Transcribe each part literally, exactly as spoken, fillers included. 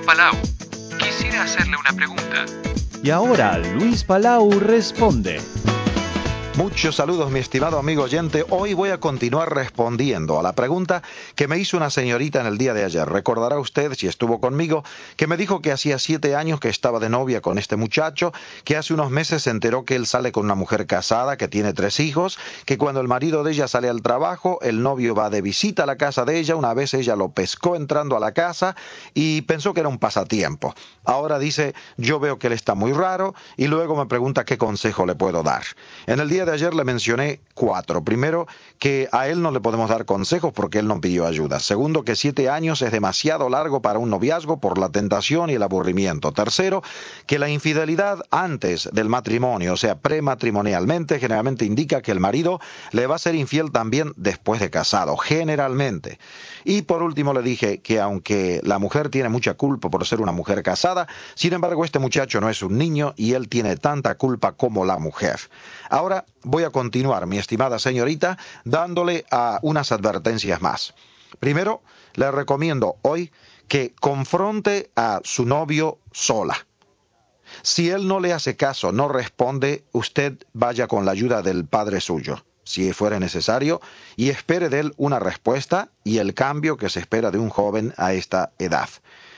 Palau. Quisiera hacerle una pregunta. Y ahora Luis Palau responde. Muchos saludos, mi estimado amigo oyente. Hoy voy a continuar respondiendo a la pregunta que me hizo una señorita en el día de ayer. Recordará usted, si estuvo conmigo, que me dijo que hacía siete años que estaba de novia con este muchacho, que hace unos meses se enteró que él sale con una mujer casada, que tiene tres hijos, que cuando el marido de ella sale al trabajo, el novio va de visita a la casa de ella. Una vez ella lo pescó entrando a la casa y pensó que era un pasatiempo. Ahora dice, yo veo que él está muy raro, y luego me pregunta qué consejo le puedo dar. En el día de ayer le mencioné cuatro. Primero, que a él no le podemos dar consejos porque él no pidió ayuda. Segundo, que siete años es demasiado largo para un noviazgo por la tentación y el aburrimiento. Tercero, que la infidelidad antes del matrimonio, o sea, prematrimonialmente, generalmente indica que el marido le va a ser infiel también después de casado, generalmente. Y por último le dije que aunque la mujer tiene mucha culpa por ser una mujer casada, sin embargo este muchacho no es un niño y él tiene tanta culpa como la mujer. Ahora voy a continuar, mi estimada señorita, dándole a unas advertencias más. Primero, le recomiendo hoy que confronte a su novio sola. Si él no le hace caso, no responde, usted vaya con la ayuda del padre suyo, si fuera necesario, y espere de él una respuesta y el cambio que se espera de un joven a esta edad.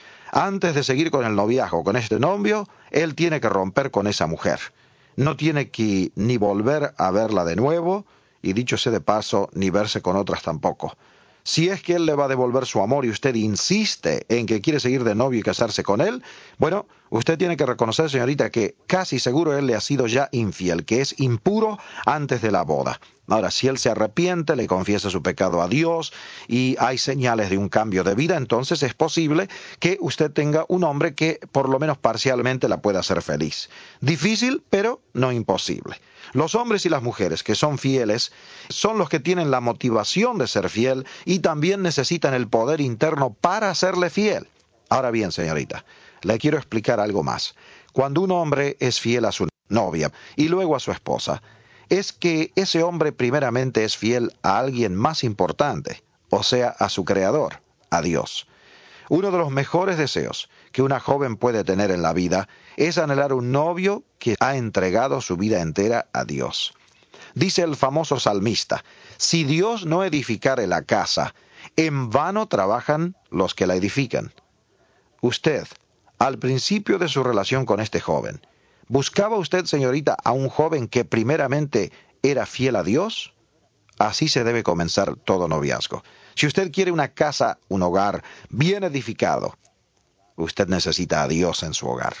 Antes de seguir con el noviazgo con este novio, él tiene que romper con esa mujer. No tiene que ni volver a verla de nuevo, y dicho sea de paso, ni verse con otras tampoco. Si es que él le va a devolver su amor y usted insiste en que quiere seguir de novio y casarse con él, bueno, usted tiene que reconocer, señorita, que casi seguro él le ha sido ya infiel, que es impuro antes de la boda. Ahora, si él se arrepiente, le confiesa su pecado a Dios y hay señales de un cambio de vida, entonces es posible que usted tenga un hombre que por lo menos parcialmente la pueda hacer feliz. Difícil, pero no imposible. Los hombres y las mujeres que son fieles son los que tienen la motivación de ser fiel y también necesitan el poder interno para serle fiel. Ahora bien, señorita, le quiero explicar algo más. Cuando un hombre es fiel a su novia y luego a su esposa, es que ese hombre primeramente es fiel a alguien más importante, o sea, a su creador, a Dios. Uno de los mejores deseos que una joven puede tener en la vida es anhelar un novio que ha entregado su vida entera a Dios. Dice el famoso salmista, si Dios no edificare la casa, en vano trabajan los que la edifican. Usted, al principio de su relación con este joven, ¿buscaba usted, señorita, a un joven que primeramente era fiel a Dios? Así se debe comenzar todo noviazgo. Si usted quiere una casa, un hogar bien edificado, usted necesita a Dios en su hogar.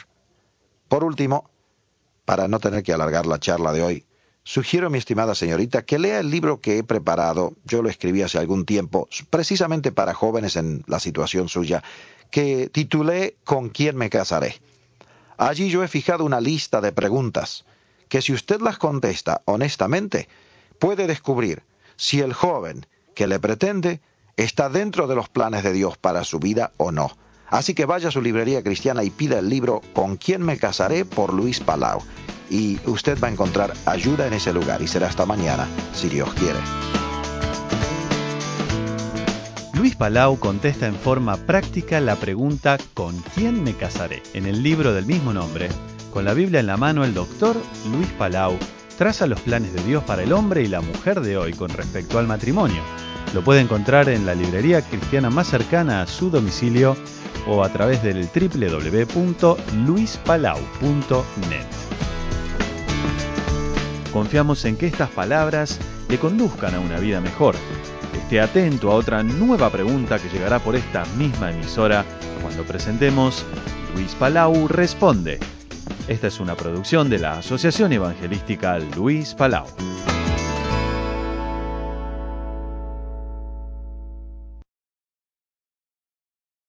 Por último, para no tener que alargar la charla de hoy, sugiero, mi estimada señorita, que lea el libro que he preparado. Yo lo escribí hace algún tiempo, precisamente para jóvenes en la situación suya, que titulé ¿Con quién me casaré? Allí yo he fijado una lista de preguntas que si usted las contesta honestamente, puede descubrir si el joven que le pretende está dentro de los planes de Dios para su vida o no. Así que vaya a su librería cristiana y pida el libro ¿Con quién me casaré? Por Luis Palau. Y usted va a encontrar ayuda en ese lugar y será hasta mañana, si Dios quiere. Luis Palau contesta en forma práctica la pregunta ¿con quién me casaré? En el libro del mismo nombre, con la Biblia en la mano, el doctor Luis Palau traza los planes de Dios para el hombre y la mujer de hoy con respecto al matrimonio. Lo puede encontrar en la librería cristiana más cercana a su domicilio o a través del doble u doble u doble u punto luis palau punto net. Confiamos en que estas palabras le conduzcan a una vida mejor. Esté atento a otra nueva pregunta que llegará por esta misma emisora cuando presentemos Luis Palau Responde. Esta es una producción de la Asociación Evangelística Luis Palau.